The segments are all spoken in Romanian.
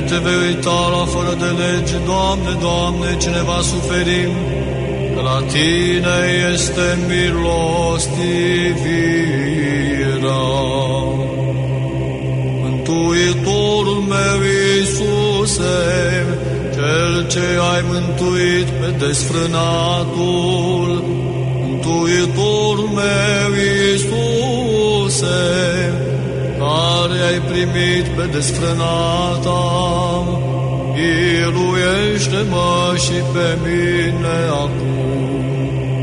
te vei uita la fără de lege, Doamne, Doamne, cine va suferi, că la Tine este milostivirea. Mântuitorul meu Iisuse, Cel ce ai mântuit pe desfrânatul, Mântuitorul meu Iisuse, care ai primit pe desfrânata, biruiește-mă și pe mine acum.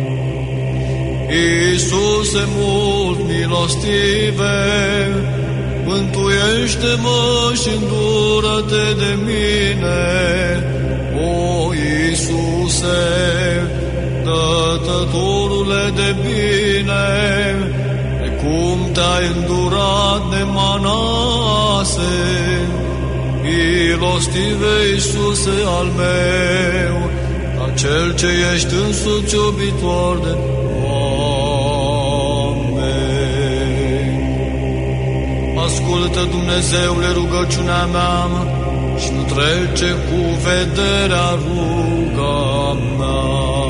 Iisuse mult milostive, mântuiește-mă și îndură-te de mine. O, Iisuse, dătătorule de bine, de cum te-ai îndurat de Manase, milostive Iisuse al meu, ca Cel ce ești însuți iubitor de oameni. Ascultă, Dumnezeule, rugăciunea mea și nu trece cu vederea ruga mea.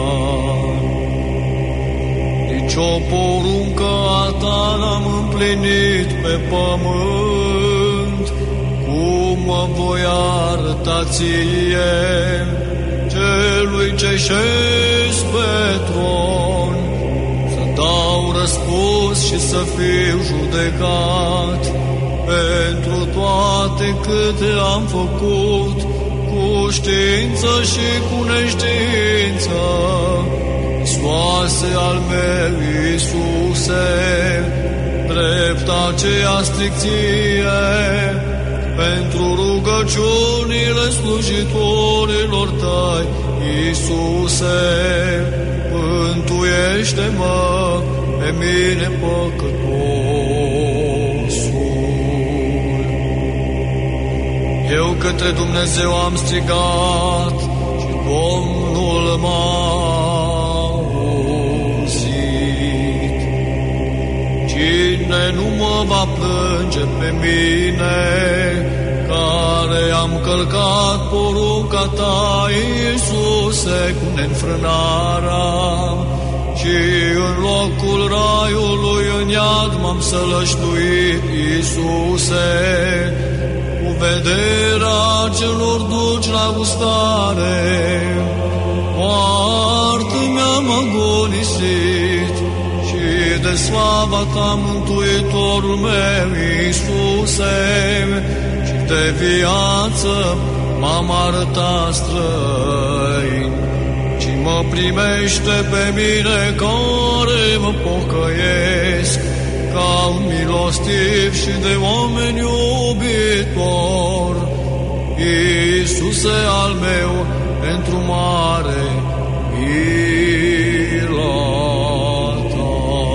Nici o poruncă a ta n-am împlinit pe pământ, cum mă voi arăta ție, celui ce șezi pe tron, să dau răspuns și să fiu judecat pentru toate câte am făcut, cu știință și cu neștiință. Iisoase al meu, Iisuse, drept aceea stricție, pentru rugăciunile slujitorilor tăi, Iisuse, mântuiește-mă pe mine păcătosul. Eu către Dumnezeu am strigat și Domnul m-a auzit. Cine nu mă va plânge pe mine, care am călcat porunca ta, Iisuse, cu neînfrânarea, și în locul raiului în iad m-am sălășluit, Iisuse, cu vederea celor duci la gustare, moarte mi-am agonisit și de slava ta, Mântuitorul meu, Iisuse, și de viață m-am arătat străin, ci mă primește pe mine care mă pocăiesc, ca un milostiv și de oameni iubitor. Iisuse al meu, pentru mare mila ta.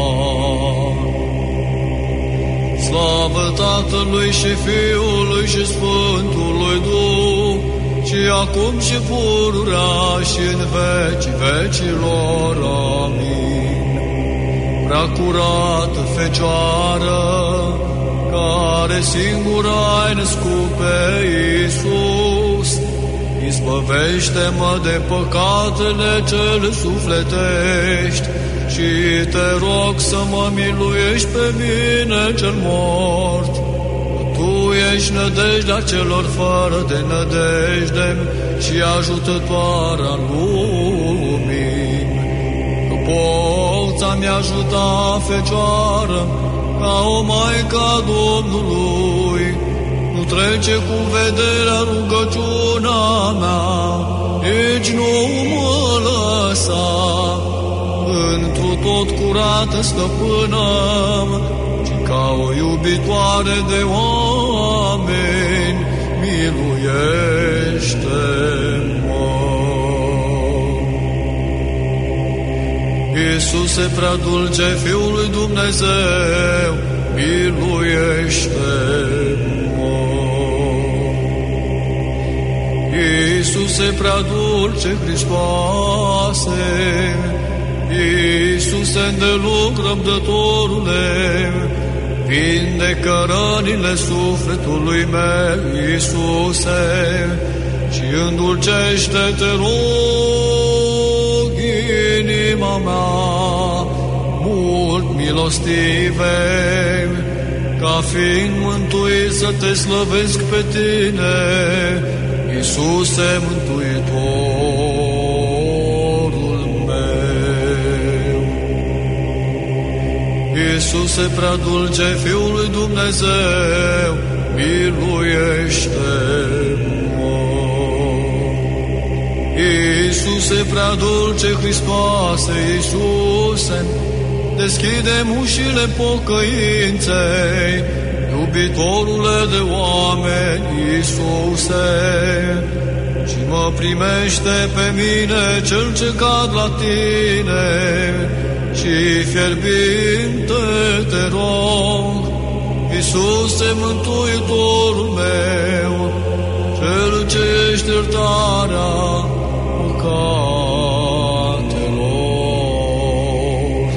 Slavă Tatălui și Fiului și Sfântului Duh, și acum și pururea și în vecii vecilor. Amin. Prea curată Fecioară, care singură ai născut pe Iisus, izbăvește-mă de păcatele cele sufletești și te rog să mă miluiești pe mine cel mort. Tu ești nădejdea celor fără de nădejde și ajutătoarea lumii. Că poți să-mi ajuta, Fecioară, ca o maică a Domnului, nu trece cu vederea rugăciunea mea, nici nu mă lăsa. Întru tot curată stăpână, ci ca o iubitoare de oameni, miluiește-mă. Iisuse prea dulce, Fiul lui Dumnezeu, miluiește-mă. Iisuse prea dulce, Hristoase, Iisuse îndelung răbdătorule, vindecă rănile sufletului meu, Iisuse, și îndulcește-te, rog, inima mea, mult milostive, ca fiind mântuit să te slăvesc pe tine, Iisuse Mântuitorul meu. Iisuse prea dulce, Fiul lui Dumnezeu, miluiește-mă. Iisuse prea dulce, Hristoase, Iisuse, deschide-mi ușile pocăinței, iubitorule de oameni, Iisuse, și mă primește pe mine, cel ce cad la tine, și fierbinte te rog, Iisuse, Mântuitorul meu, cel ce ești iertarea păcatelor.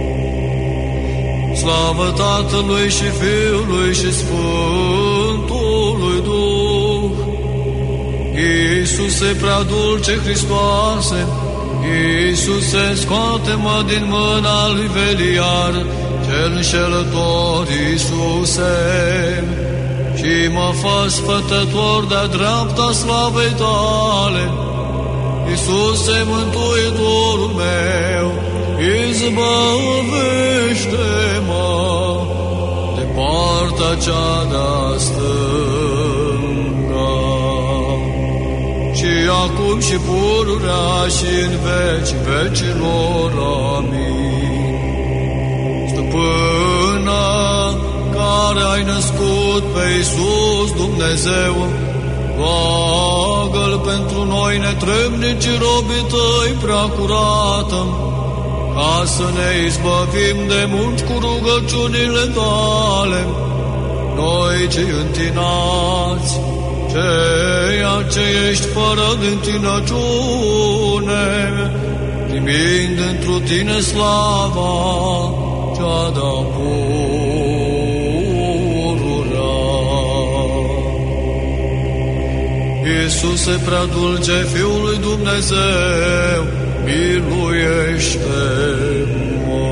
Slavă Tatălui și Fiului și Sfântului Duh. Iisuse prea dulce, Hristoase, Iisuse, scoate-mă din mâna lui Beliar, cel înșelător, Iisuse, și mă fă sfătător de-a dreapta slavei tale. Iisuse, Mântuitorul meu, izbăvește-mă de partea cea de-a stângă, și acum și pururea și în vecii vecilor. Amin. Stăpână, care ai născut pe Iisus Dumnezeu, roagă-L pentru noi netrebnici robii tăi prea curată, ca să ne izbăvim de munci cu rugăciunile tale, noi cei întinați, ceea ce ești fără de întinăciune, primind întru tine slava cea de-a pururea. Iisuse prea dulce, Fiul lui Dumnezeu, miluiește-mă.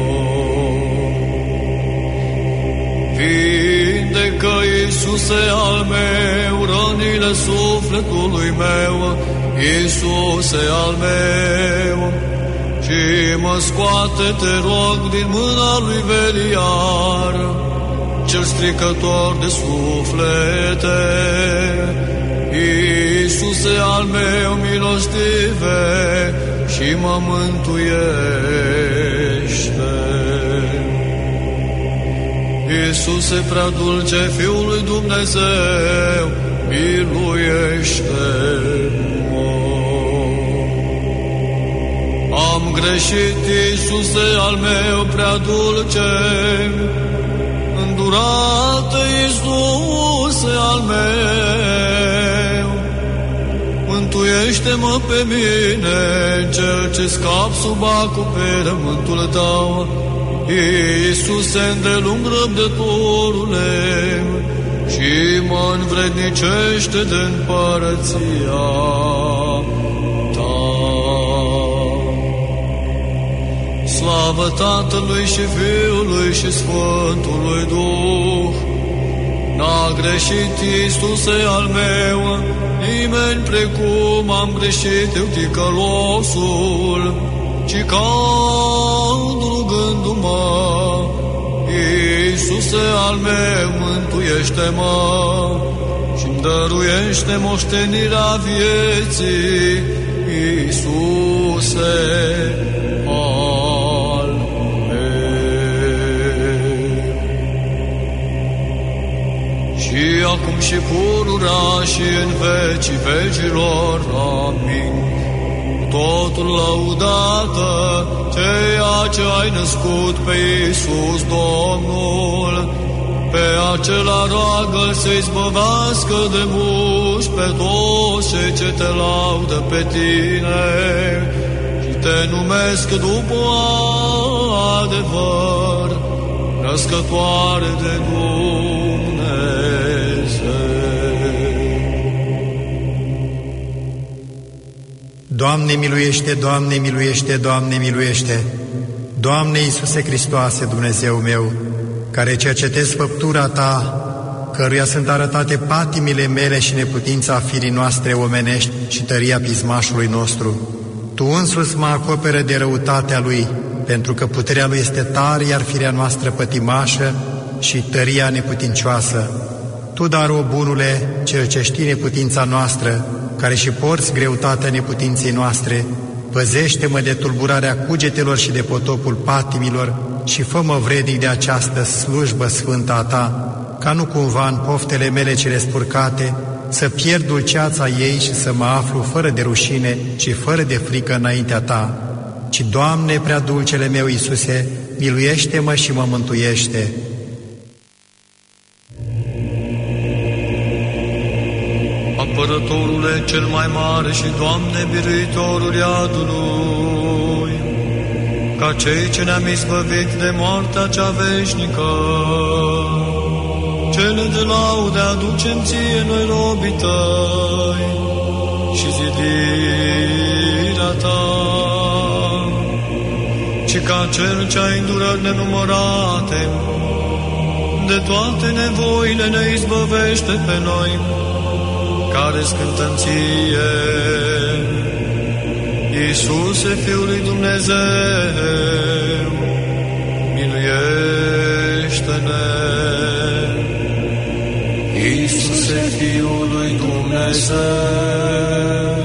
Vindecă, Iisuse al meu, rănile sufletului meu, Iisuse al meu, și mă scoate, te rog, din mâna lui Beliar, cel stricător de suflete. Iisuse al meu, milostive, și mă mântuiește. Iisuse prea dulce, Fiul lui Dumnezeu, miluiește-mă. Am greșit, Iisuse al meu, prea dulce, îndurată, Iisuse al meu, mântuiește-mă pe mine, cel ce scap sub acoperământul tău, Iisuse, îndelung răbdătorule, și mă învrednicește de împărăția ta. Slavă Tatălui și Fiului și Sfântului Duh. N-a greșit, Iisuse al meu, nimeni precum am greșit eu, ticălosul, ci cald rugându-mă. Iisuse al meu, mântuiește-mă și-mi dăruiește moștenirea vieții. Iisuse al meu. Și acum și pururea și în vecii vecilor. Amin. Totul lăudată, ceea ce ai născut pe Iisus Domnul, pe acela roagă-L să izbăvească de muși pe toți cei ce te laudă pe tine și te numesc după adevăr, născătoare de Dumnezeu. Doamne miluiește, Doamne miluiește, Doamne miluiește! Doamne Iisuse Hristoase, Dumnezeu meu, care cercetezi făptura Ta, căruia sunt arătate patimile mele și neputința firii noastre omenești și tăria pismașului nostru, Tu însuți mă acoperă de răutatea Lui, pentru că puterea Lui este tare, iar firea noastră pătimașă și tăria neputincioasă. Tu, dar, o Bunule, Cel ce știi neputința noastră, care și porți greutatea neputinței noastre, păzește-mă de tulburarea cugetelor și de potopul patimilor și fă-mă vrednic de această slujbă sfântă a Ta, ca nu cumva în poftele mele cele spurcate să pierd dulceața ei și să mă aflu fără de rușine și fără de frică înaintea Ta. Ci, Doamne, prea dulcele meu Iisuse, miluiește-mă și mă mântuiește. Apărătorule cel mai mare și, Doamne, biruitorul iadului, ca cei ce ne-am izbăvit de moartea cea veșnică, cele de laude aducem Ție noi robii Tăi și zidirea Ta, ci ca Cel ce a îndurat nenumărate, de toate nevoile ne izbăvește pe noi, care scântăm Ție. Iisuse, Fiul lui Dumnezeu, miluiește-ne! Iisuse, Fiul lui Dumnezeu,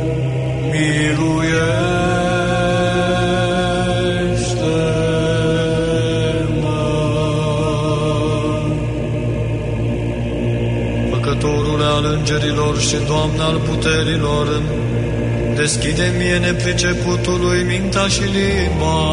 miluiește-mă! Făcătorule al îngerilor și Doamne al puterilor, deschide mie nepriceputului mintea și limba,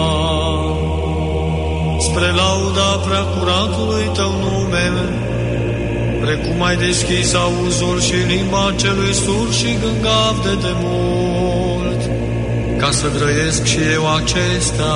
spre lauda preacuratului Tău nume, precum ai deschis auzul și limba celui surd și gângav de demult, ca să grăiesc și eu acestea.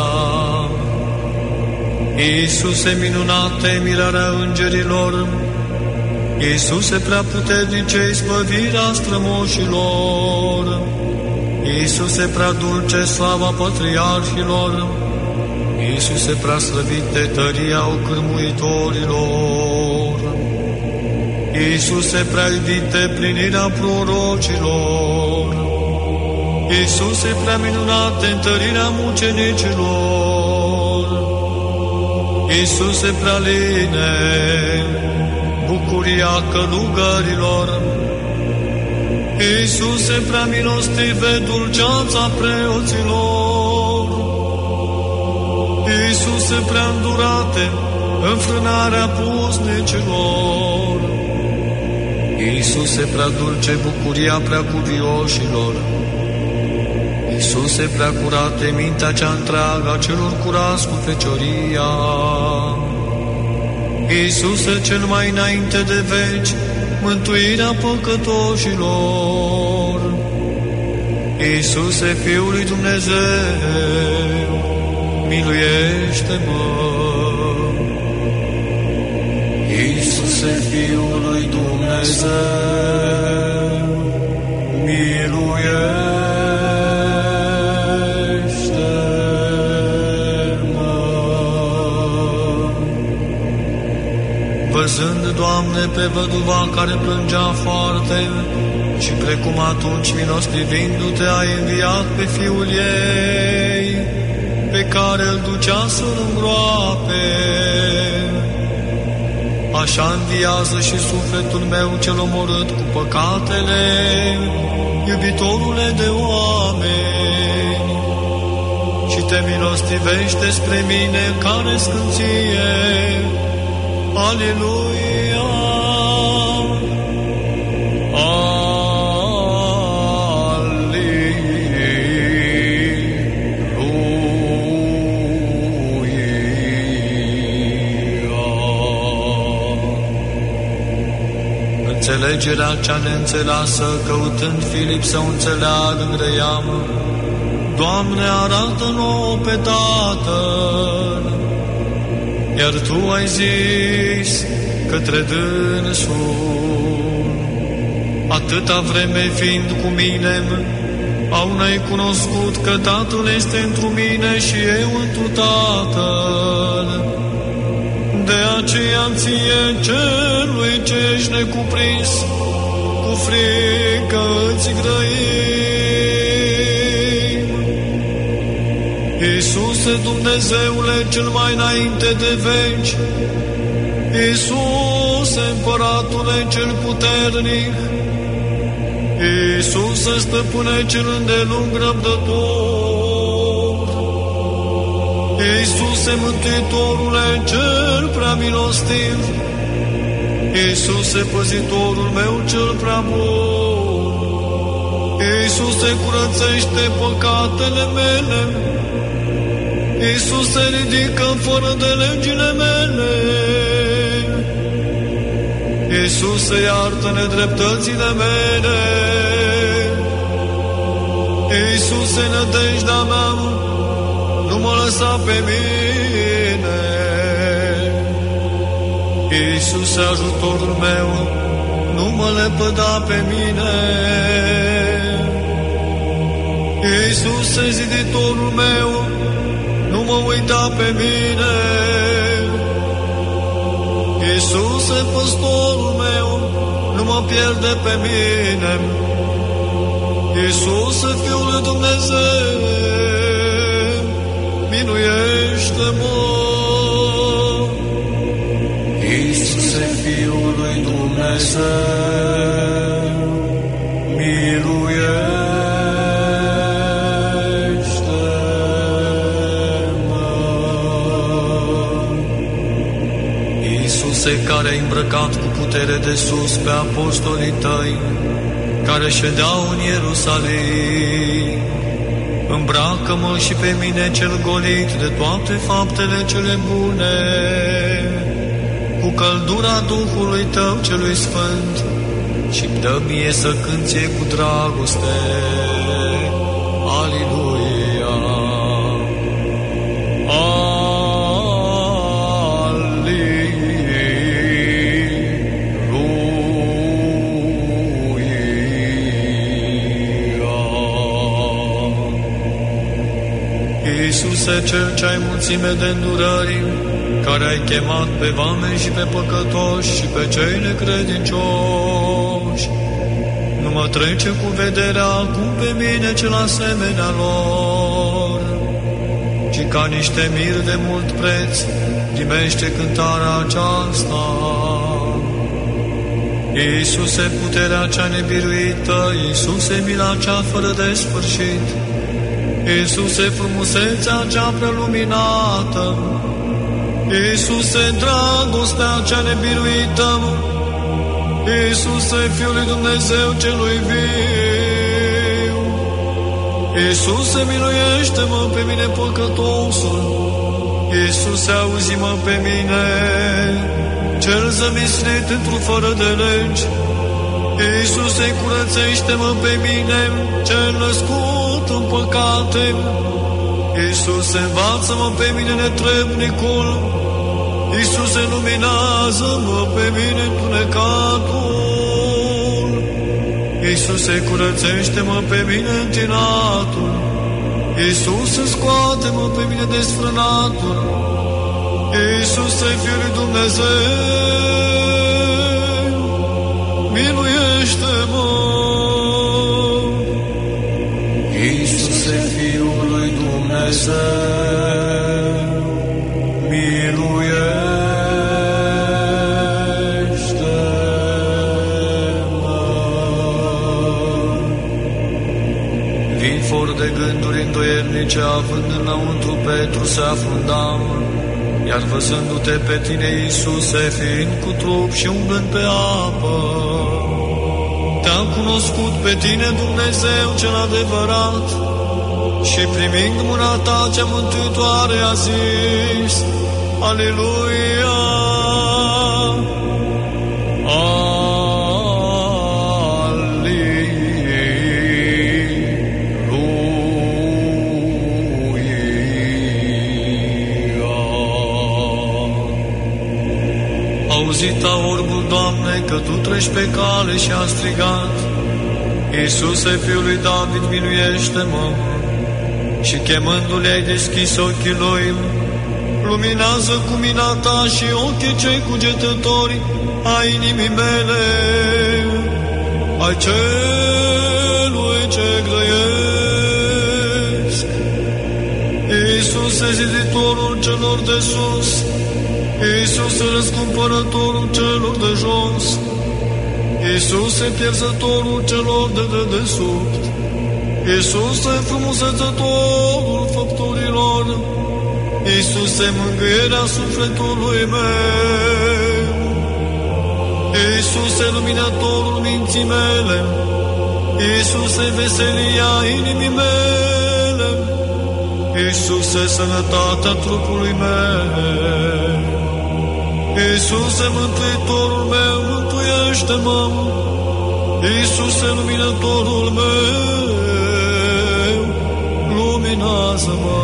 Iisuse minunate, mirarea îngerilor, Iisuse prea puternice, izbăvirea strămoșilor, Iisuse prea dulce, slava patriarhilor, Iisuse prea slăvit de tăria ocârmuitorilor, Iisuse prea iubit de plinirea prorocilor, Iisuse prea minunat de întărirea mucenicilor, Iisuse prea line, bucuria călugărilor, Iisuse prea milostive, dulceața preoților, Iisuse prea îndurate, înfrânarea pusnicilor, Iisuse prea dulce, bucuria prea cuvioșilor, Iisuse prea curate, mintea cea întreagă a celor curați cu fecioria, Iisuse cel mai înainte de veci, mântuirea păcătoșilor, Iisuse, Fiul lui Dumnezeu, miluiește-mă! Iisuse, Fiul lui Dumnezeu, miluiește-mă! Văzând, Doamne, pe văduva care plângea foarte și precum atunci, milostivindu-te, ai înviat pe Fiul ei, pe care îl ducea să-l îngroape, așa înviază și sufletul meu cel omorât cu păcatele, iubitorule de oameni, și te milostivește spre mine care scânție. Aleluia! Înțelegerea cea neînțeleasă, căutând Filip să o înțeleagă, grăiam. Doamne, arată-n-o pe Tatăl, iar Tu ai zis către dânsul: atâta vreme fiind cu mine, au n-ai cunoscut că Tatăl este întru mine și eu întru Tatăl. De aceea ție, celui ce ești necuprins, cu frică îți grăim. Iisuse, Dumnezeule cel mai înainte de veci, Iisuse, Împăratule cel puternic, Iisuse, Stăpâne cel îndelung răbdător, Iisuse, Mântuitorule cel prea milostiv, Iisuse, Păzitorul meu cel prea bun, Iisuse, curățește păcatele mele, Iisuse, ridică fără de legile mele, Iisuse, iartă nedreptățile mele, Iisuse, nădejdea mea, nu mă lăsa pe mine. Iisuse, ajutorul meu, nu mă lepăda pe mine. Iisuse, ziditorul meu, nu mă uita pe mine. Iisuse, păstorul meu, nu mă pierde pe mine. Iisuse, Fiul lui Dumnezeu, miluiește-mă. Iisuse, Fiul lui Dumnezeu, miluiește-mă. Iisuse, care ai îmbrăcat cu putere de sus pe apostolii tăi, care ședeau în Ierusalim, îmbracă-mă și pe mine cel golit de toate faptele cele bune, cu căldura Duhului Tău celui Sfânt, și-mi dă mie să cânt ție cu dragoste. Aliluia! Iisuse, Cel ce-ai mulțime de îndurări, care ai chemat pe vameni și pe păcătoși și pe cei necredincioși, nu mă trece cu vederea acum pe mine cel asemenea lor, ci ca niște miri de mult preț primește cântarea aceasta. Iisuse, puterea cea nebiruită, Iisuse, mila cea fără de sfârșit, Iisuse, frumusețea cea preluminată, Iisuse, dragostea cea nebiruită, Iisuse, Fiul lui Dumnezeu celui viu, Iisuse, miluiește-mă pe mine păcătosul, Iisuse, auzi-mă pe mine, cel zămislit într-un fără de legi, Iisuse, curățește-mă pe mine, cel născut în păcate, Iisuse, învață-mă pe mine netrebnicul, Iisuse, luminează-mă pe mine întunecatul, Iisuse, curățește-mă pe mine întinatul, Iisuse, scoate-mă pe mine desfrânatul, Iisuse, Fiul lui Dumnezeu, miluiește-mă! Iisuse, Fiul lui Dumnezeu, miluiește-mă! Vin for de gânduri îndoielnice, având înăuntru Petru se afundam, iar văzându-te pe tine, Iisuse, fiind cu trup și umblând pe apă, te-am cunoscut pe tine, Dumnezeu cel adevărat, și primind mâna ta cea mântuitoare a zis: Aleluia! auzit orbul, Doamne, că Tu treci pe cale și a strigat: Iisuse, Fiul lui David, miluiește-mă! Și chemându-l ai deschis ochii lui. Luminează cu mina Ta și ochii cei cugetători ai inimii mele, ai celui ce grăiesc. Iisuse, ziditorul celor de sus, Iisuse, răscumpărătorul celor de jos, Iisuse, pierzătorul celor de dedesubt, Iisuse, frumusețătorul făpturilor, Iisuse, mângâierea sufletului meu, Iisuse, luminătorul minții mele, Iisuse, veselia inimii mele, Iisuse, sănătatea trupului meu, Iisuse, mântuitorul meu, mântuiește-mă! Iisuse, luminătorul meu, luminează-mă!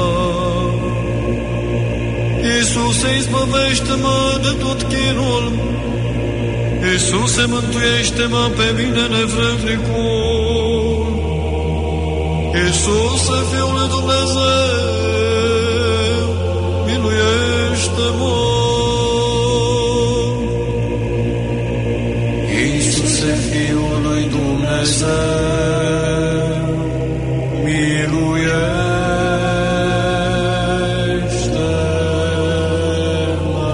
Iisuse, izbăvește-mă de tot chinul! Iisuse, mântuiește-mă pe mine nevrednicul! Iisuse, Fiul lui Dumnezeu, miluiește-mă! Iisuse, Fiul lui Dumnezeu, miluiește-mă!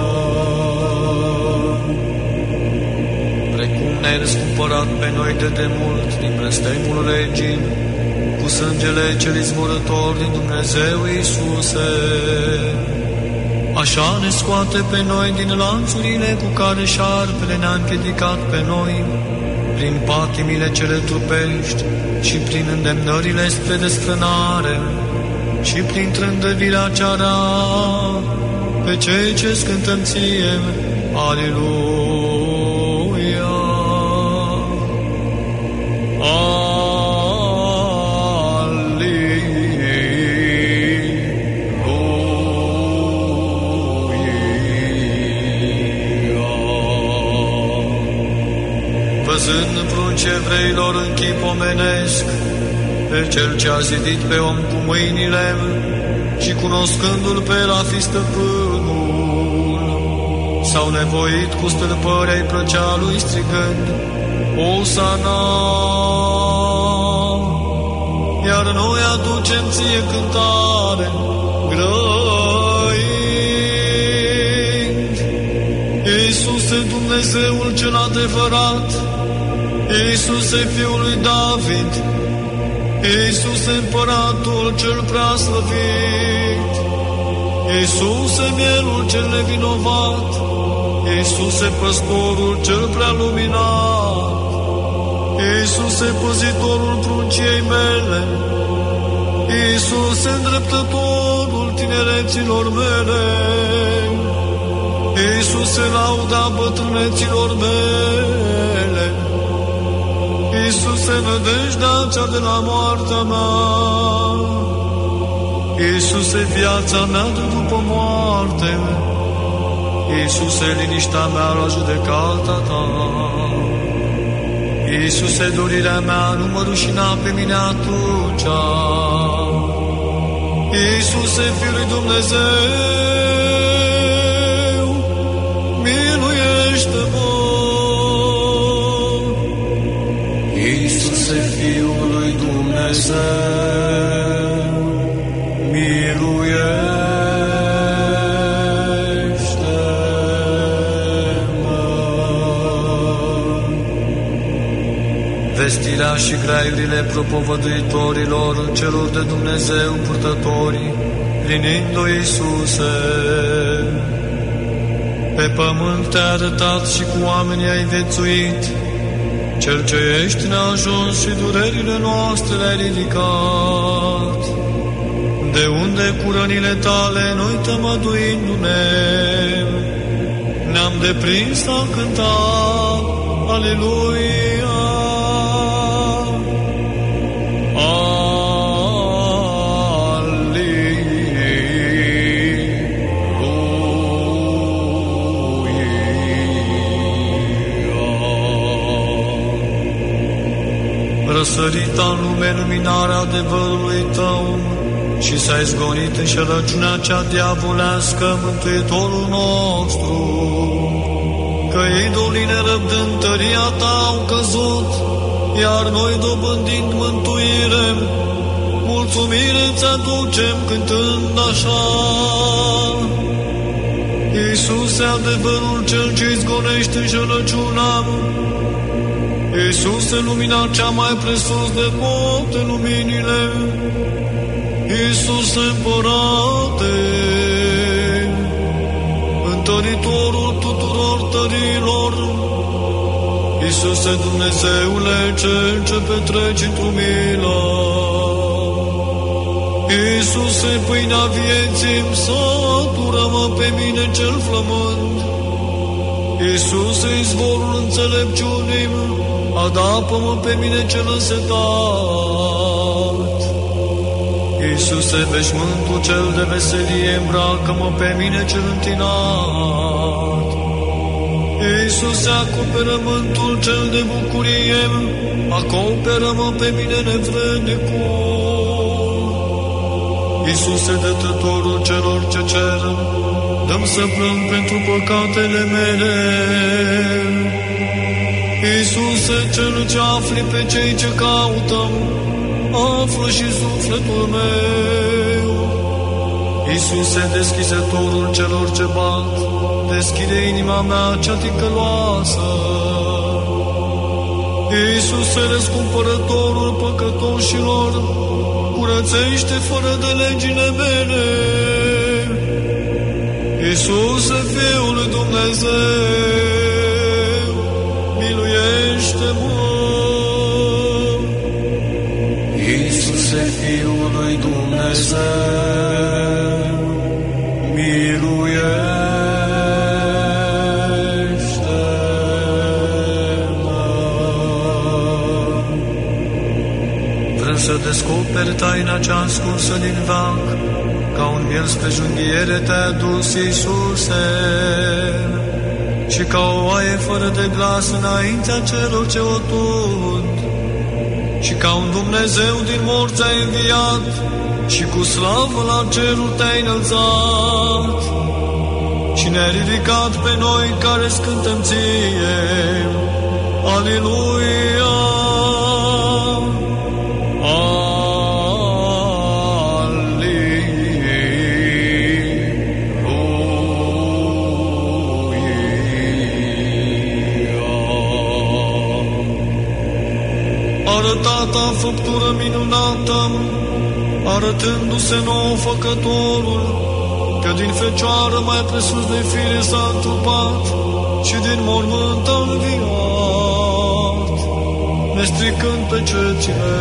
Precum ne-ai răscumpărat pe noi de demult din blestemul regii, cu sângele cel izvorător din Dumnezeu, Iisuse, așa ne scoate pe noi din lanțurile cu care șarpele ne-a împiedicat pe noi, prin patimile cele trupești și prin îndemnările spre desfrânare și prin trândăvirea cea rea pe cei ce scântăm Ție. Aleluia! Văzând prunci evreilor în chip omenesc, pe Cel ce a zidit pe om cu mâinile și cunoscându-L pe El a fi stăpânul, s-au nevoit cu stâlpări ai plăcea Lui strigând: Osana! Iar noi aducem Ție cântare, grăind: Iisuse, Dumnezeul cel adevărat, Iisuse, Fiul lui David, Iisuse, Împăratul cel preaslăvit, Iisuse, mielul cel nevinovat, Iisuse, Păstorul cel prea luminat, Iisuse, păzitorul prunciei mele, Iisuse, îndreptătorul tinereților mele, Iisuse, lauda bătrâneților mele, Iisuse, nădejdea cea de la moartea mea, Iisuse, viața mea de după moarte, Iisuse, liniștea mea la judecata Ta, Iisuse, dorirea mea, nu mă rușina pe mine atunci, Iisuse, Fiul lui Dumnezeu, miluiește-mă! Iisuse, Fiul lui Dumnezeu, miluiește-mă! Vestirea și graiurile propovăduitorilor celor de Dumnezeu purtători, plinind-o, Iisuse, pe pământ Te-ai arătat și cu oamenii ai viețuit, Cel ce ești neajuns și durerile noastre le-ai ridicat. De unde cu rănile Tale noi tămăduindu-ne, ne-am deprins a cânta Aleluia! răsărita în lume luminarea adevărului Tău și s-a izgonit înșelăciunea cea diavolească, Mântuitorul nostru. Că idolii nerăbdând tăria Ta au căzut, iar noi dobândind mântuire, mulțumire ți-aducem cântând așa. Iisuse, adevărul cel ce izgonește înșelăciunea, Iisuse, lumina cea mai presus de toate luminile, Iisuse, Împărate, întăritorul tuturor tărilor, Iisuse, Dumnezeule, Cel ce petreci într-o milă, Iisuse, pâinea vieții, satură-mă pe mine cel flămând, Iisuse, izvorul înțelepciunii, adapă-mă pe mine cel însetat. Iisuse, veșmântul cel de veselie, îmbracă-mă pe mine cel întinat. Iisuse, acoperământul cel de bucurie, acoperă-mă pe mine nevrednicul. Iisuse, dătătorul celor ce cer, dă-mi să plâng pentru păcatele mele. Iisuse, cel ce afli pe cei ce caută, află și sufletul meu. Iisuse, deschizătorul celor ce bat, deschide inima mea cea ticăloasă. Iisuse, răscumpărătorul păcătoșilor, curățește fără de legile mele. Iisuse, Fiul lui Dumnezeu, miluiește-mă! Iisuse, Fiul lui Dumnezeu, miluiește-mă! Vrem să descoperi taina cea ascunsă din veac, ca un miel spre junghiere te-ai adus, Iisuse, și ca o oaie fără de glas înaintea celor ce o tund, și ca un Dumnezeu din morți ai înviat, și cu slavă la cerul te-ai înălțat, și ne-ai ridicat pe noi care scântăm ție. Aleluia! Arătata făptură minunată, arătându-se nouă Făcătorul, că din Fecioară mai presus de fire s-a întrupat și din mormânt a înviat, nestricând pe cețile.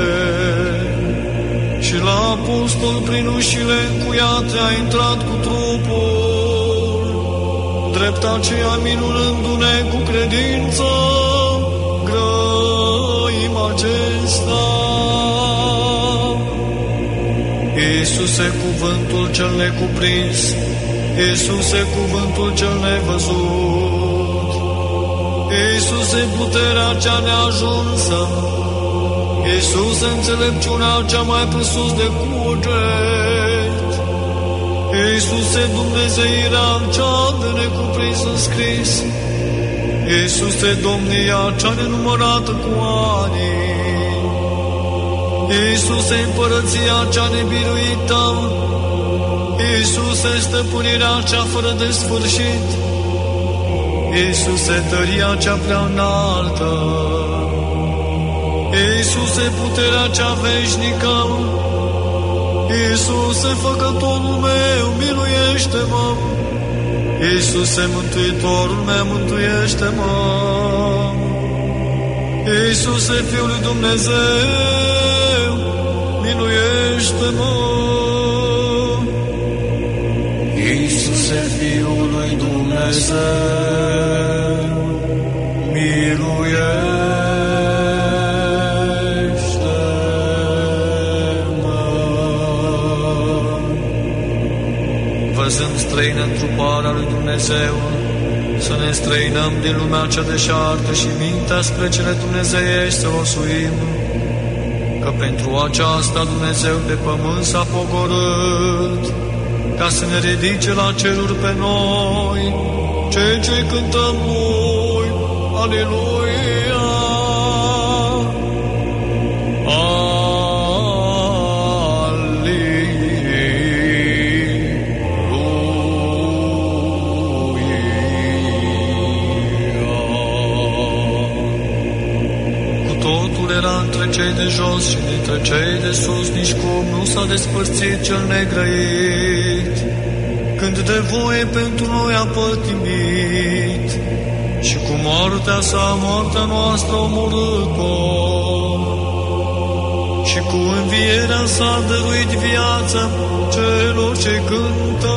Și la apostol prin ușile încuiate a intrat cu trupul, drept aceea minunându-ne cu credință, acesta. Iisuse, cuvântul cel necuprins, Iisuse, cuvântul cel nevăzut, Iisuse, puterea cea neajunsă, Iisuse, înțelepciunea cea mai presus de cuget, Iisuse, dumnezeirea cea de necuprins înscris, Iisuse, domnia cea nenumărată cu ani, Iisuse, împărăția cea nebiruită, Iisuse, stăpânirea cea fără de sfârșit, Iisuse, tăria cea prea înaltă, Iisuse, puterea cea veșnică, Iisuse, Făcătorul meu, miluiește-mă! Iisuse, Mântuitorul meu, mântuiește-mă! Iisuse, Fiul lui Dumnezeu, miluiește-mă! Iisuse, Fiul lui Dumnezeu, miluiește-mă! Văzând străină întruparea lui Dumnezeu, să ne străinăm din lumea cea deșartă și mintea spre cele dumnezeiești să o suim, că pentru aceasta Dumnezeu pe pământ s-a pogorât, ca să ne ridice la ceruri pe noi, cei ce cântăm Lui, Aleluia! Era între cei de jos și dintre cei de sus, nici cum nu s-a despărțit cel negrăit, când de voie pentru noi a pătimit, și cu moartea sa, moartea noastră omorât-o, și cu învierea sa a dăruit viața celor ce cântă.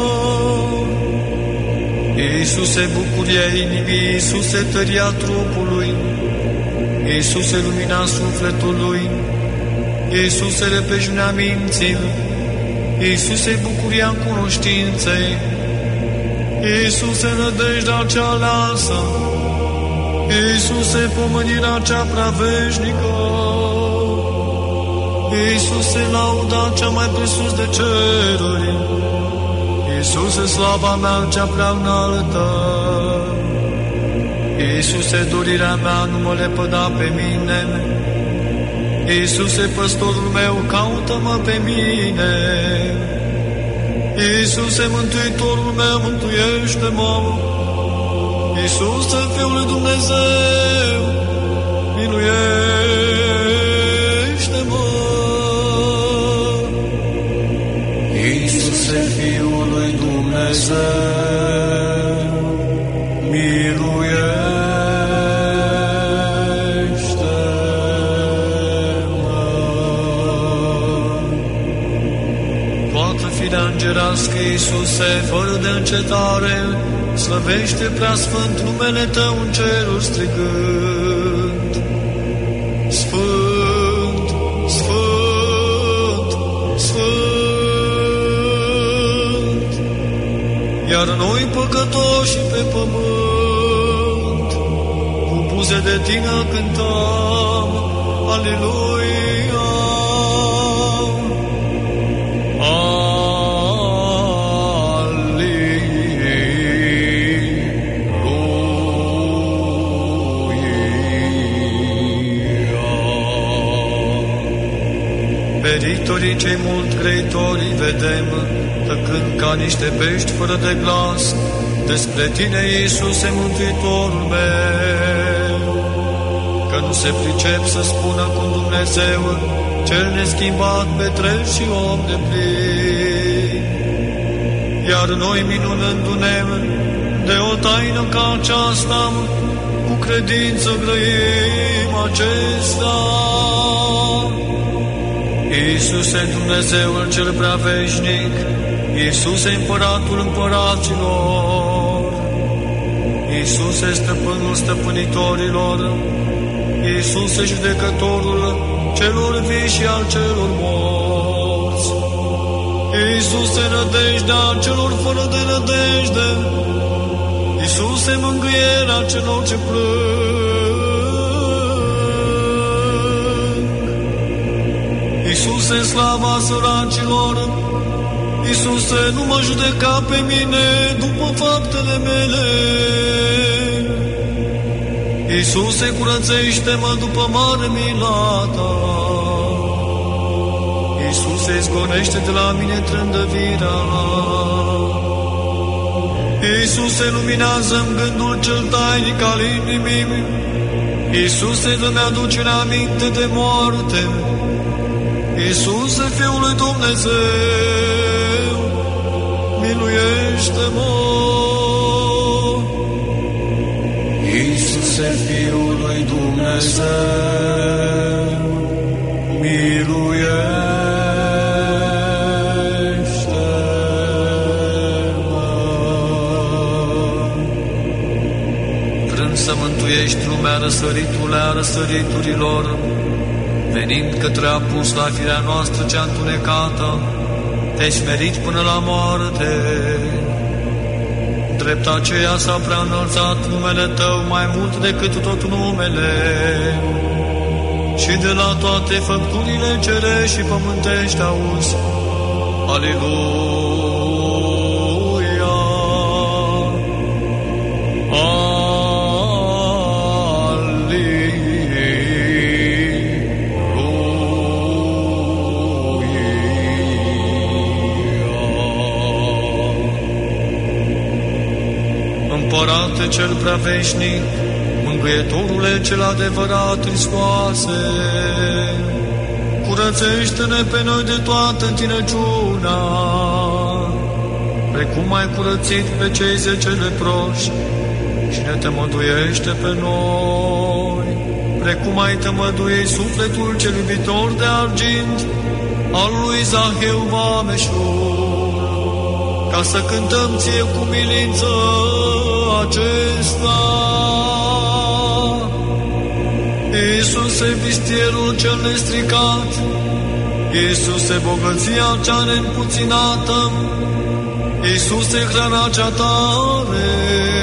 Iisuse, bucuria inimii, Iisuse, tăria trupului, Iisuse, lumina sufletului, Iisuse, repejunea minții, Iisuse, bucuria cunoștinței, Iisuse, nădejdea cea aleasă, Iisuse, pomenirea cea prea veșnică, Iisuse, lauda cea mai presus de ceruri, Iisuse, slava mea cea prea înaltă, Iisuse, dorirea mea nu mă lepăda pe mine, Iisuse, păstorul meu, caută-mă pe mine, Iisuse, mântuitorul meu, mântuiește-mă, Iisuse, Fiul lui Dumnezeu, miluiește-mă, Iisuse, Fiul lui Dumnezeu, miluiește-mă. Toată firea îngerească, Iisuse, fără de încetare, slăvește preasfânt numele Tău în ceruri strigând: Sfânt, Sfânt, Sfânt. Iar noi, păcătoși pe pământ, cu buze de Tine cântăm: Aleluia! Meritorii cei mult grăitorii vedem, tăcând ca niște pești fără de glas, despre Tine, Iisuse, Mântuitorul meu, că nu se pricep să spună cum Dumnezeu, cel neschimbat, petrec și om de plin. Iar noi, minunându-ne de o taină ca aceasta, cu credință grăim acesta. Iisuse, Dumnezeul cel prea veșnic, Iisuse, Împăratul împăraților, Iisuse, Stăpânul stăpânitorilor, Iisuse, Judecătorul celor vii și al celor morți, Iisuse, nădejdea celor fără de nădejde, Iisuse, mângâierea celor ce plâng, Iisuse, slava săracilor, Iisuse, nu mă judeca pe mine după faptele mele, Iisuse, curățește-mă după mare mila Ta, Iisuse, izgonește de la mine trândăvirea, Iisuse, luminează-mi gândul cel tainic al inimii, Iisuse, dă-mi aducerea aminte de moarte, Iisuse, Fiul lui Dumnezeu, miluiește-mă! Iisuse, Fiul lui Dumnezeu, miluiește-mă! Vrând să mântuiești lumea, răsăritule a răsăriturilor, venind către apus la firea noastră cea întunecată, Te-ai smerit până la moarte. drept aceea s-a prea înălțat numele Tău mai mult decât tot numele. Și de la toate făpturile cerești și pământești auzi. Aleluia! Împărate cel prea veșnic, Mângâietorule cel adevărat, Hristoase, curățește-ne pe noi de toată întinăciunea, precum ai curățit pe cei 10 leproși, și ne tămăduiește pe noi, precum ai tămăduit sufletul cel iubitor de argint al lui Zaheu vameșul, ca să cântăm ție cu milință acesta. Iisuse, vistierul cel nestricat, Iisuse, bogăția cea neîmpuținată, Iisuse, hrana cea tare,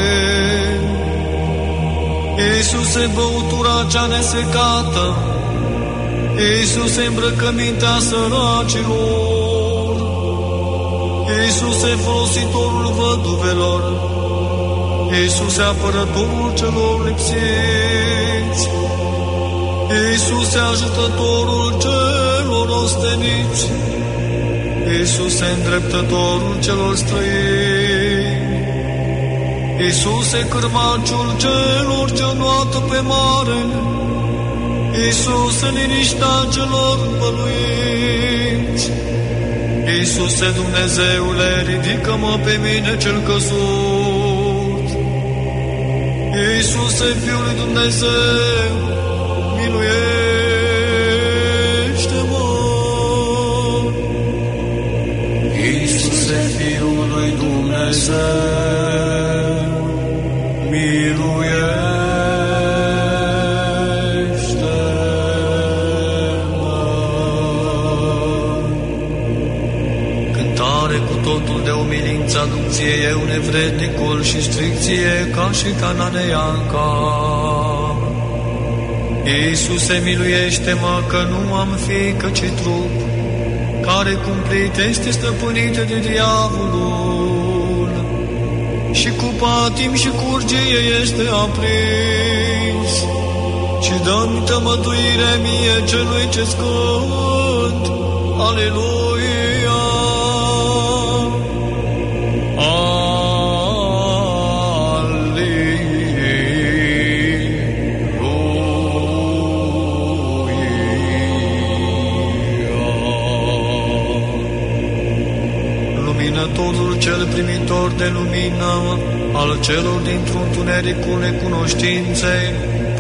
Iisuse, băutura cea nesecată, Iisuse, îmbrăcămintea săracilor, Iisuse, folositorul văduvelor, Iisuse, apărătorul celor lipsiți, Iisuse, ajutătorul celor osteniți, Iisuse, îndreptătorul celor străini, Iisuse, cârmaciul celor ce înoată pe mare, Iisuse, liniștea celor băluiți, Iisuse, Dumnezeule, ridică-mă pe mine cel căzut, Iisuse, Fiul lui Dumnezeu, miluiește-mă! Iisuse, Fiul lui Dumnezeu, miluiește-mă! Cântare cu totul de umilință aduc ție eu, nevrednicul, și stricție ca și cananeanca. Iisuse, miluiește-mă, că nu am fiică, ci trup, care cumplit este stăpânit de diavolul, și cu patim și curgie este aprins, și dă-mi tămăduire mie celui ce scânt. Aleluia! Cel primitor de lumină al celor dintr-un tunericul necunoștinței,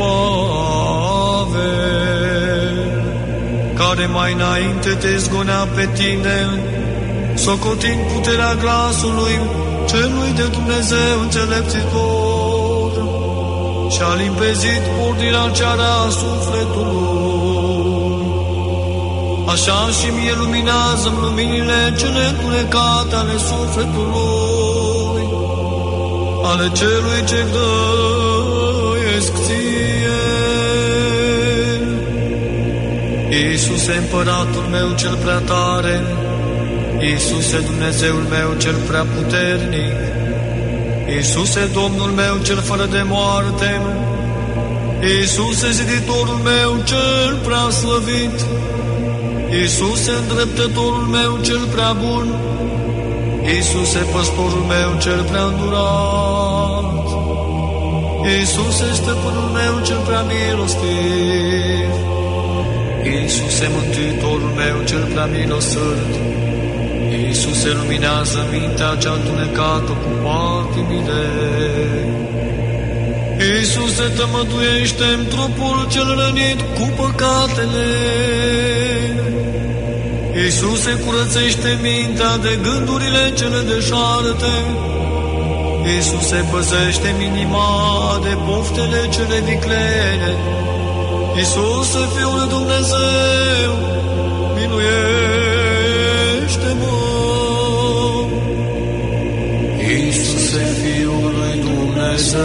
Pavel, care mai înainte te zgonea pe tine, socotind puterea glasului celui de Dumnezeu înțelepțitor, și-a limpezit pornirea cea rea a sufletului. Așa și mie luminează-mi luminile cele întunecate ale sufletului, ale celui ce grăiesc ție. Iisuse, împăratul meu cel prea tare, Iisuse, Dumnezeul meu cel prea puternic, Iisuse, Domnul meu cel fără de moarte, Iisuse, ziditorul meu cel prea slăvit, Iisuse, îndreptătorul meu cel prea bun, Iisuse, păstorul meu cel prea îndurat, Iisuse, stăpânul meu cel prea milostiv, Iisuse, mântuitorul meu cel prea milosând, Iisuse, luminează mintea cea întunecată cu patimile, Iisuse, tămăduiește-mi trupul cel rănit cu păcatele, Iisuse, curățește mintea de gândurile cele deșarte, Iisuse, păzește-mi inima de poftele cele viclene, Iisuse, Fiul lui Dumnezeu, miluiește-mă! Iisuse, Fiul Dumnezeu,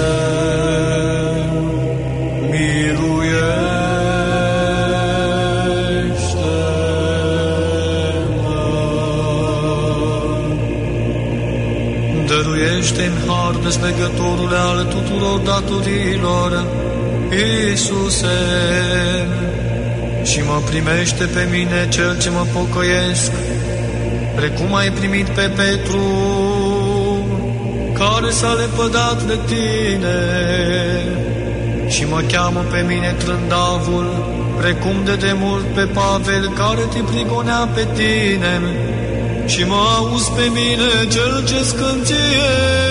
miluiește-mă. Dăruiește-mi har dezlegătorule al tuturor datorilor, Iisuse, și mă primește pe mine cel ce mă pocăiesc, precum ai primit pe Petru, care s-a lepădat de tine, și mă cheamă pe mine trândavul, precum de demult pe Pavel, care te prigonea pe tine, și mă auzi pe mine cel ce scânție.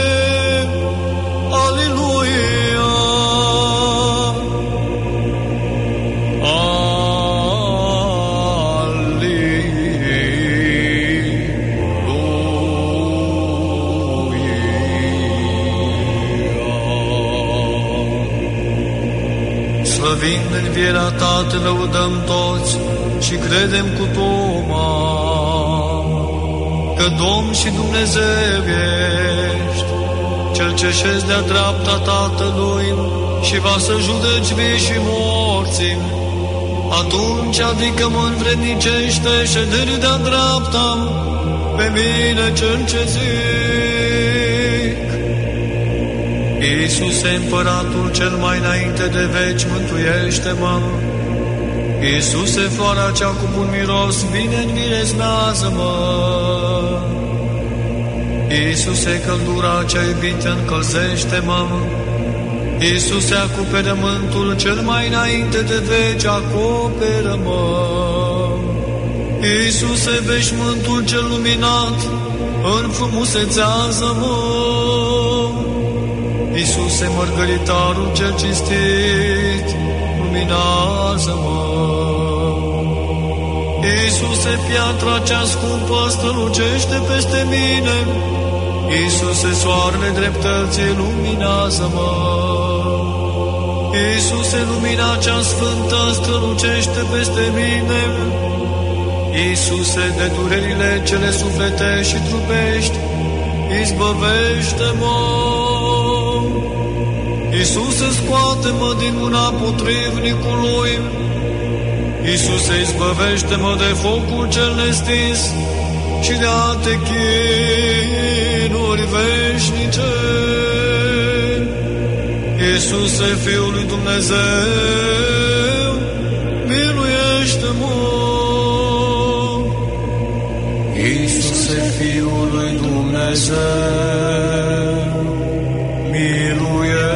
Aleluia! Slăvind învierea ta, te lăudăm toți și credem cu Toma că Domn și Dumnezeu ești, Cel ce șezi de-a dreapta Tatălui și va să judeci vii și morții. Atunci, adică mă învrednicește șederii de-a dreapta pe mine cel ce zic. Iisuse, Împăratul cel mai înainte de veci, mântuiește-mă. Iisuse, floarea cea cu bun miros, vine înmiresmează-mă. Iisuse, căldura cea iubită, încălzește-mă. Iisuse, acoperământul cel mai înainte de veci, acoperă-mă. Iisuse, veșmântul cel luminat, înfrumusețează-mă. Iisuse, mărgăritarul cel cinstit, luminează-mă. Iisuse, piatra cea scumpă, strălucește peste mine. Iisuse, soarele dreptății, luminează-mă. Iisuse, lumina cea sfântă, strălucește peste mine. Iisuse, de durerile cele sufletești și trupești, izbăvește-mă. Iisuse, scoate-mă din mâna potrivnicului. Iisuse, izbăvește-mă de focul cel nestins și de alte chinuri veșnice. Iisuse, Fiul lui Dumnezeu, miluiește-mă. Iisuse, Fiul lui Dumnezeu, miluiește-mă.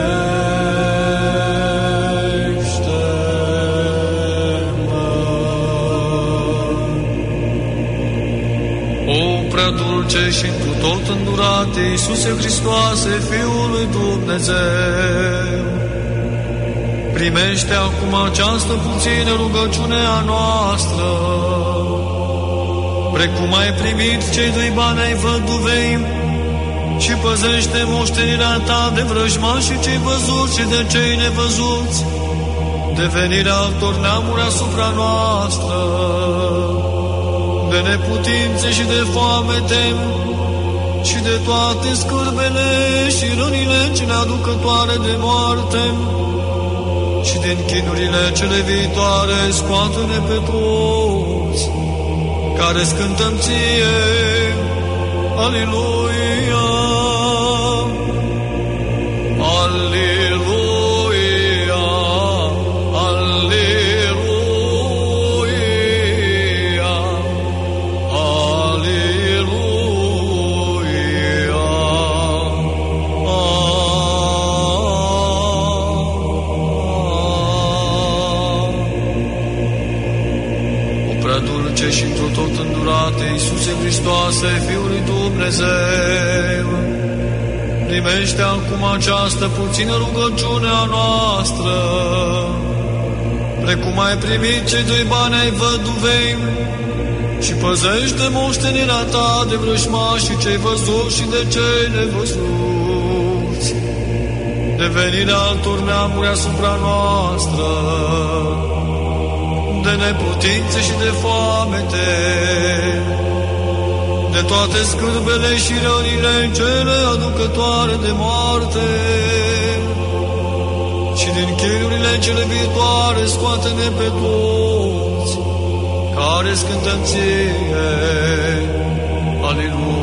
Dulce și întru tot îndurate, Iisuse Hristoase, Fiul lui Dumnezeu, primește acum această puțină rugăciune a noastră, precum ai primit cei doi bani ai văduvei, și păzește moștenirea ta de vrăjmași cei văzuți și de cei nevăzuți, de venirea altor neamuri asupra noastră, de neputințe și de foamete, și de toate scârbele și rănile cele aducătoare de moarte, și din chinurile cele viitoare, scoate-ne pe toți, care scântăm ție, Aleluia, Aleluia. Și întru tot îndurate, Iisuse Hristoase, Fiul lui Dumnezeu, primește acum această puțină rugăciune a noastră, precum ai primit cei doi bani ai văduvei, și păzește moștenirea ta de vrăjmași cei văzuți și de cei nevăzuți, de venirea altor neamuri asupra noastră, de neputințe și de foamete, de toate scârbele și rănile cele aducătoare de moarte, și din chinurile cele viitoare scoate-ne pe toți, care cântăm ție. Aleluia!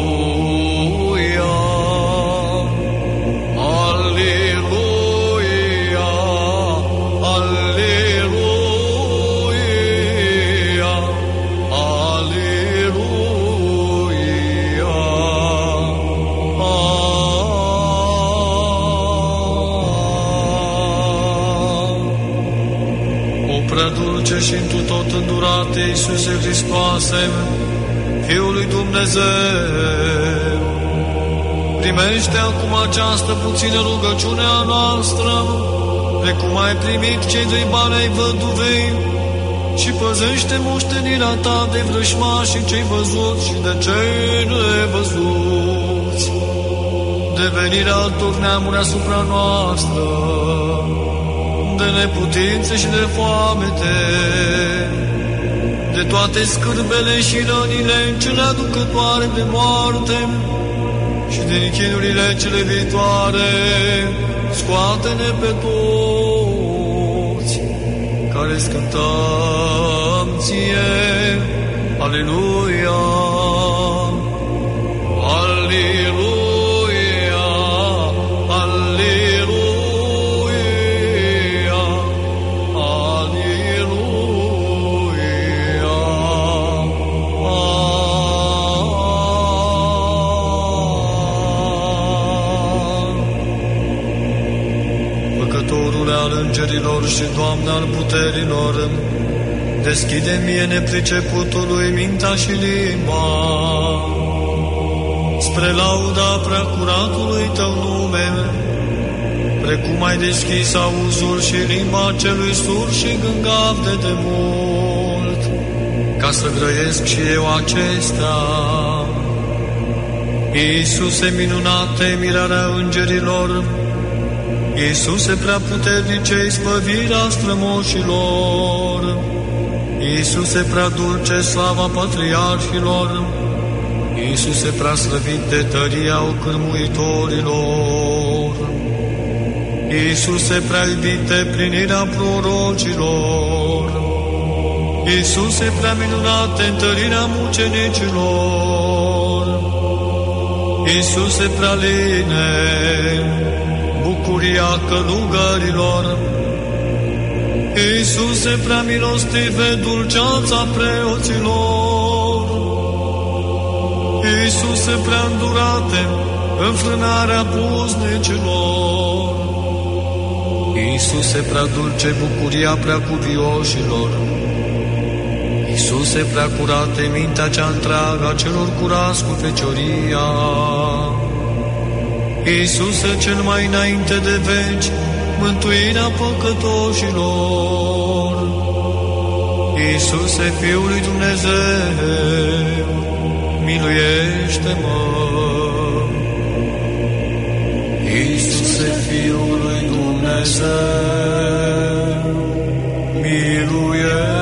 Și întru tot îndurate, Iisuse Hristoase, Fiul lui Dumnezeu, primește acum această puțină rugăciune a noastră, precum ai primit cei doi bani ai văduvei, și păzește moștenirea ta de vrășmași, cei văzuți și de cei nevăzuți, de venirea altor neamuri asupra noastră, de neputințe și de foamete, de toate scârbele și rănile cele aducătoare de moarte și din chinurile cele viitoare, scoate-ne pe toți, care-ți cântăm ție. Aleluia! Aleluia! Și Doamne al puterilor, deschide mie nepriceputului mintea și limba, spre lauda preacuratului Tău nume, precum ai deschis auzul și limba celui sur și gângav de demult, ca să grăiesc și eu acestea. Iisuse minunate, mirarea îngerilor, Iisuse prea puternice, izbăvirea strămoșilor, Iisuse prea dulce, slava patriarhilor, Iisuse prea slăvit de tăria ocârmuitorilor, Iisuse prea iubit de plinirea prorocilor, Iisuse prea minunat de întărirea mucenicilor, Iisuse prea line, bucuria călugărilor, Iisuse prea milostive, dulceața preoților, Iisuse prea îndurate, înfrânarea puznicilor, Iisuse prea dulce, bucuria prea cuvioșilor, Iisuse prea curate, mintea cea întreagă a celor curați cu fecioria, Iisuse cel mai înainte de veci, mântuirea păcătoșilor, Iisuse Fiul lui Dumnezeu, miluiește-mă! Iisuse Fiul lui Dumnezeu, miluiește-mă!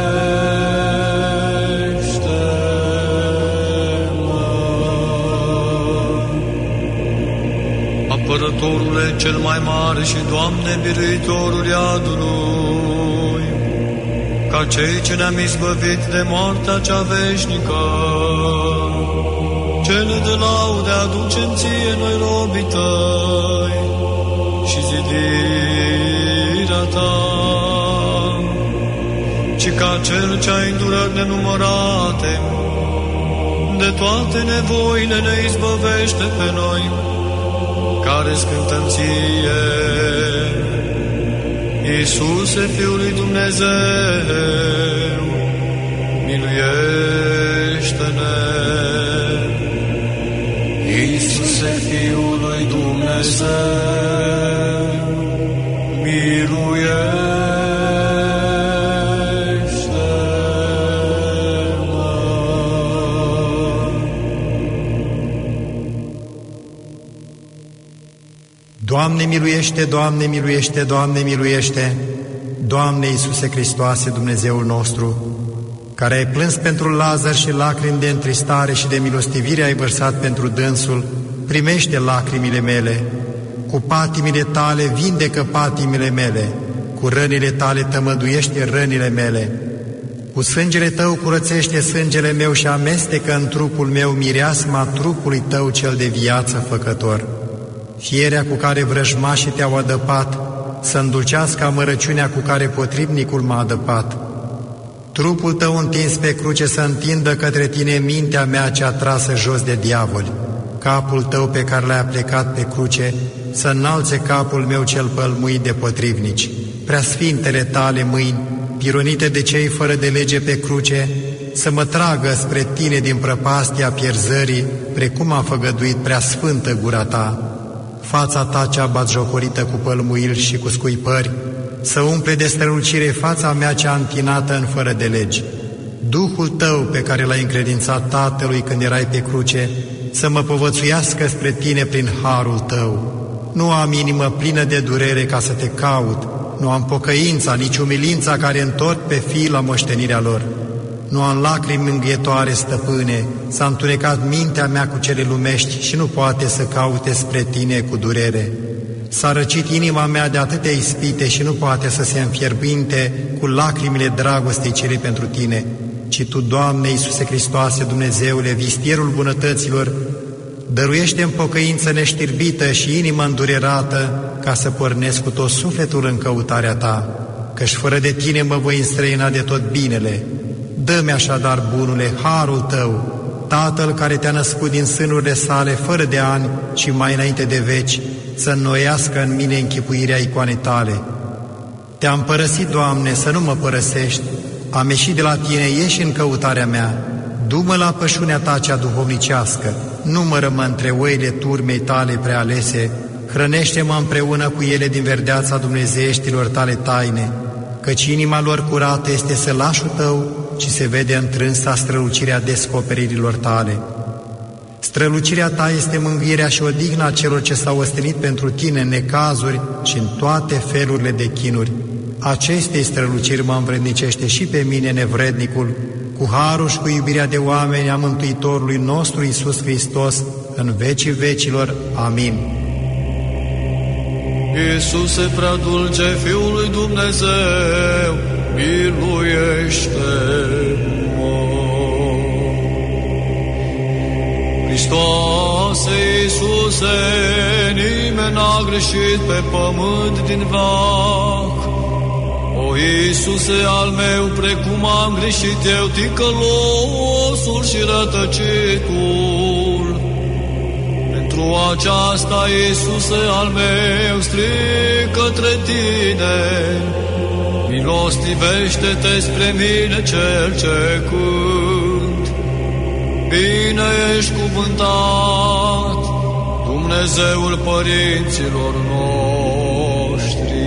Apărătorule cel mai mare și Doamne biruitorul iadului, ca cei ce ne-am izbăvit de moartea cea veșnică, cele de laude aducem ție noi robii tăi și zidirea ta, ci ca cel ce a îndurări nenumărate, de toate nevoile ne izbăvește pe noi, care-ți cântăm ție. Iisuse, Fiul lui Dumnezeu, miluiește-ne! Iisuse, Fiul lui Dumnezeu, miluiește-mă! Doamne miluiește, Doamne miluiește, Doamne miluiește, Doamne Iisuse Hristoase, Dumnezeul nostru, care ai plâns pentru Lazar și lacrimi de întristare și de milostivire ai vărsat pentru dânsul, primește lacrimile mele. Cu patimile tale vindecă patimile mele, cu rănile tale tămăduiește rănile mele. Cu sângele tău curățește sângele meu și amestecă în trupul meu mireasma trupului tău cel de viață făcător. Fierea cu care vrăjmașii te-au adăpat, să îndulcească amărăciunea cu care potrivnicul m-a adăpat. Trupul tău întins pe cruce să întindă către tine mintea mea cea trasă jos de diavoli. Capul tău pe care l-ai aplecat pe cruce să înalțe capul meu cel pălmuit de potrivnici. Preasfintele tale mâini, pironite de cei fără de lege pe cruce, să mă tragă spre tine din prăpastia pierzării, precum a făgăduit preasfântă gura ta. Fața ta cea batjocorită cu pălmuiri și cu scuipări, să umple de strălucire fața mea cea întinată în fără de legi. Duhul tău pe care l-ai încredințat Tatălui când erai pe cruce, să mă povățuiască spre tine prin harul tău. Nu am inimă plină de durere ca să te caut, nu am pocăința, nici umilința care întorc pe fii la moștenirea lor. Nu am lacrimi înghietoare, stăpâne, s-a întunecat mintea mea cu cele lumești și nu poate să caute spre tine cu durere. S-a răcit inima mea de atâtea ispite și nu poate să se înfierbinte cu lacrimile dragostei cele pentru tine, ci Tu, Doamne Iisuse Hristoase, Dumnezeule, vistierul bunătăților, dăruiește-mi pocăință neștirbită și inimă îndurerată, ca să pornesc cu tot sufletul în căutarea Ta, căci fără de Tine mă voi înstrăina de tot binele. Dă-mi așadar, bunule, harul Tău, Tatăl care Te-a născut din sânurile sale fără de ani și mai înainte de veci, să înnoiască în mine închipuirea icoanei Tale. Te-am părăsit, Doamne, să nu mă părăsești, am ieșit de la Tine, ieși în căutarea mea, du-mă la pășunea Ta cea duhovnicească, numără-mă între oile turmei Tale prealese, hrănește-mă împreună cu ele din verdeața dumnezeieștilor Tale taine, căci inima lor curată este sălașul Tău și se vede întrânsa strălucirea descoperirilor Tale. Strălucirea Ta este mângâierea și odihna celor ce s-au ostenit pentru Tine în necazuri și în toate felurile de chinuri. Acestei străluciri mă învrednicește și pe mine, nevrednicul, cu harul și cu iubirea de oameni a Mântuitorului nostru Iisus Hristos, în vecii vecilor. Amin. Iisuse prea dulce, Fiul lui Dumnezeu, miluiește-mă! Hristoase, Iisuse, nimeni n-a greșit pe pământ din veac. O, Iisuse al meu, precum am greșit eu, ticălosul și rătăcitul. Pentru aceasta, Iisuse al meu, strig către Tine, milostivește-te spre mine cel ce cânt. Bine ești cuvântat, Dumnezeul părinților noștri.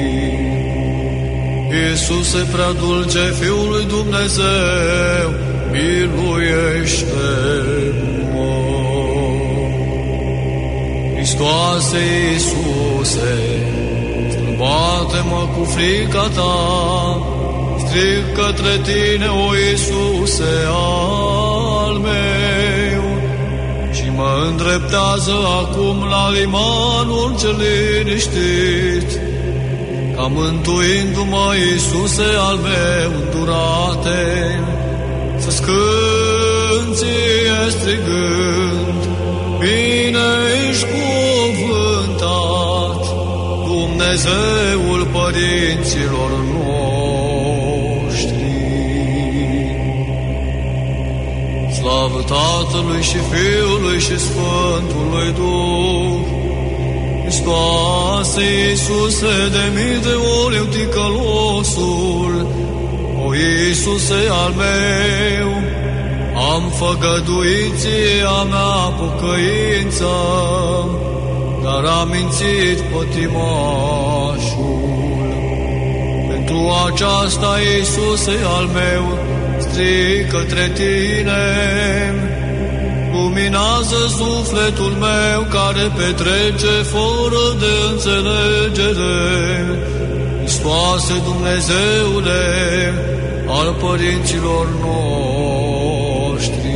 Iisuse prea dulce, Fiul lui Dumnezeu, miluiește-mă! Hristoase, Iisuse, strâmbați-mă cu frica Ta, strig către Tine, o Iisuse al meu, și mă îndreptează acum la limanul cel liniștit, ca mântuindu-mă, Iisuse al meu, îndurate, să-ți cânt ție strigând, bine ești cuvântat, Dumnezeul părinților noștri. Slavă Tatălui și Fiului și Sfântului Duh! Hristoase, Iisuse, de mii de ori eu ticălosul, o Iisuse al meu, am făgăduit ție a mea pocăință, dar am mințit pătimașul. Pentru aceasta, Iisuse al meu, strig către Tine, luminează sufletul meu care petrece fără de înțelegere. Hristoase, Dumnezeule, al părinților noștri,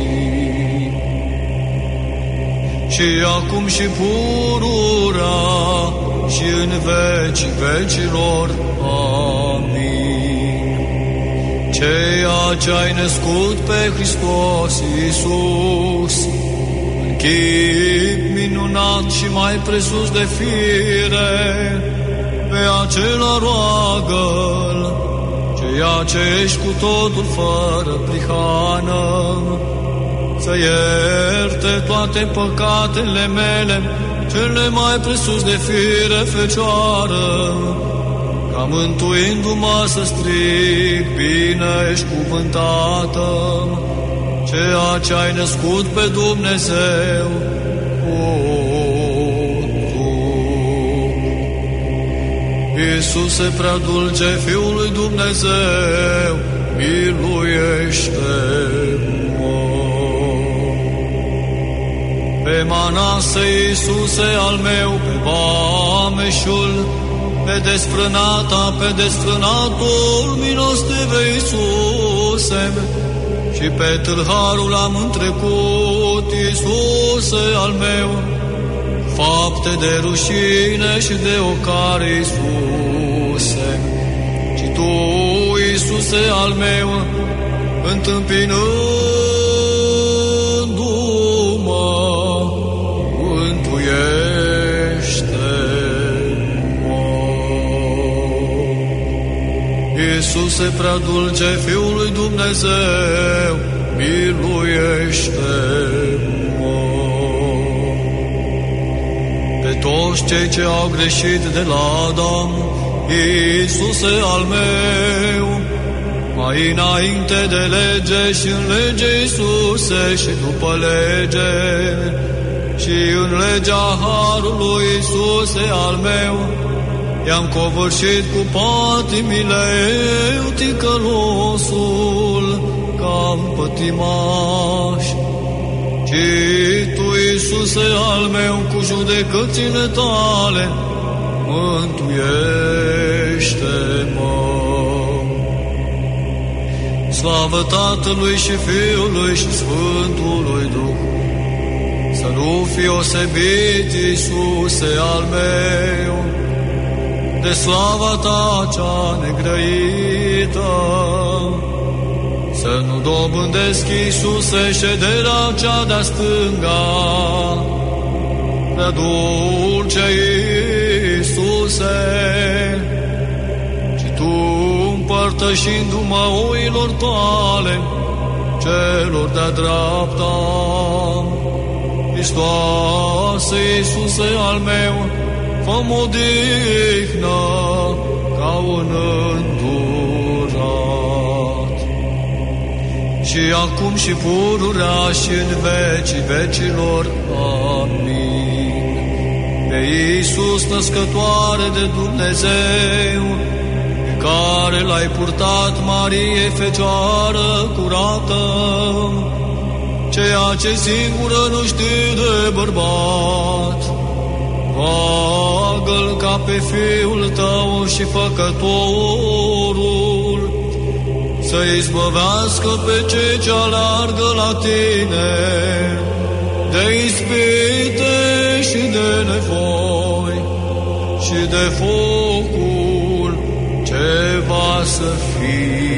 și acum și pururea și în vecii vecilor. Amin. Ceea ce ai născut pe Hristos Iisus, în chip minunat și mai presus de fire, pe acela roagă-L, ceea ce ești cu totul fără prihană, să ierte toate păcatele mele, cele mai presus de fire Fecioară, ca mântuindu-mă să strig, bine ești cuvântată, ceea ce ai născut pe Dumnezeu cu trup. Iisuse prea dulce, Fiul lui Dumnezeu, miluiește-mă. Pe Manase, Iisuse al meu, pe Vameșul, pe desfrânata, pe desfrânatul milostive Iisuse, și pe tâlharul am întrecut, Iisuse al meu, fapte de rușine și de ocare, Iisuse. Și Tu, Iisuse al meu, întâmpinându-mă, mântuiește-mă. Iisuse prea dulce, Fiul lui Dumnezeu, miluiește-mă. Pe toți cei ce au greșit de la Adam, Iisuse al meu, mai înainte de lege și în lege, Iisuse, și după lege, și în legea harului, Iisuse al meu, i-am covârșit cu patimile ticălosul ca un pătimaș. Și Tu, Iisuse al meu, cu judecățile Tale, mântuiește-mă. Slavă Tatălui și Fiului și Sfântului Duh, să nu fii osebit, Iisuse al meu, de slava Ta cea negrăită. Să nu dobândesc, Iisuse, șederea cea de-a stânga, prea dulce, Iisuse, și Tu, împărtășindu-mă oilor Tale, celor de-a dreapta. Hristoase, Iisuse al meu, fă-mă odihnă ca un îndurat. Și acum și pururea și în vecii vecilor. Amin. Pe Iisus, născătoare de Dumnezeu, pe care L-ai purtat, Marie, Fecioară curată, ceea ce singură nu știi de bărbat, roagă-L ca pe Fiul Tău și Făcătorul, să izbăvească pe cei ce aleargă la Tine, de ispite și de nevoi, și de focul ce va să fie.